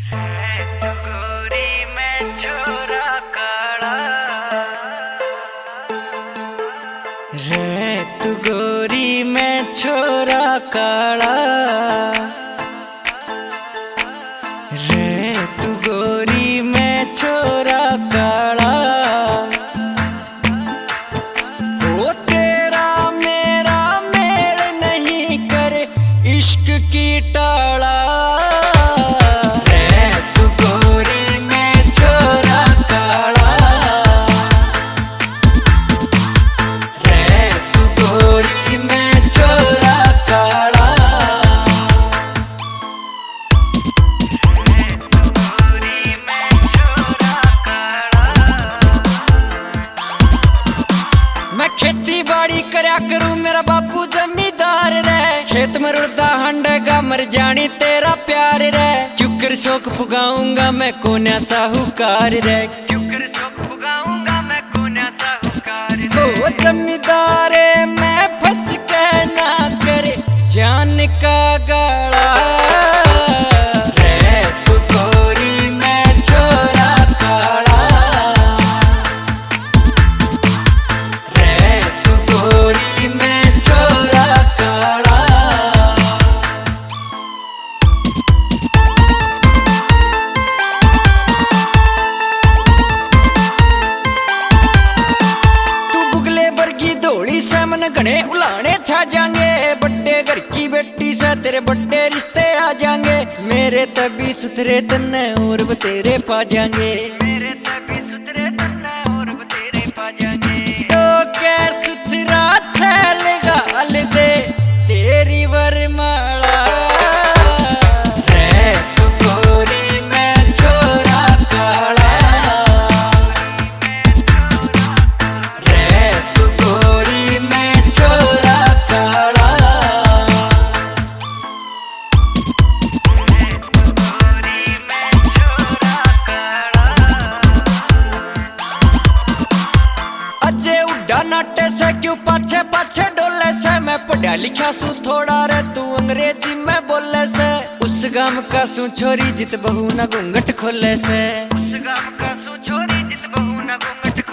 रे तू गोरी मैं छोरा काला, रे तू गोरी मैं छोरा काला, रे तू गोरी मैं छोरा काला। हो तेरा मेरा मेल नहीं करे इश्क की टाला। मैं खेती बाड़ी करया करूं मेरा बापू जमींदार रे, खेत में रुड़दा हंडेगा मर जानी तेरा प्यार रे। क्यूकर शौक पुगाऊंगा मैं कोन्या साहूकार रे, क्यूकर शौक पुगाऊंगा मैं कोन्या साहूकार रे। ओ जमींदारे मैं फंस के ना करे जान का गाला। से मन घने उलाने था जाएंगे, बड्डे घर की बेटी से तेरे बड्डे रिश्ते आ जाएंगे। मेरे तभी सुथरे तन्ने और तेरे पा जाएंगे, मेरे तभी सुथरे तन्ने और तेरे पा जाएंगे। तो क्या सुथरा छैल गाल दे तेरी वरमाला। नाटे से क्यों पाछे पाछे डोले से, मैं पढ़ा लिखा सू थोड़ा रे तू अंग्रेजी में बोले से। उस गाम का सू छोरी जित बहू ना घूंघट खोले से, उस गाम का सू छोरी जित बहू ना घूंघट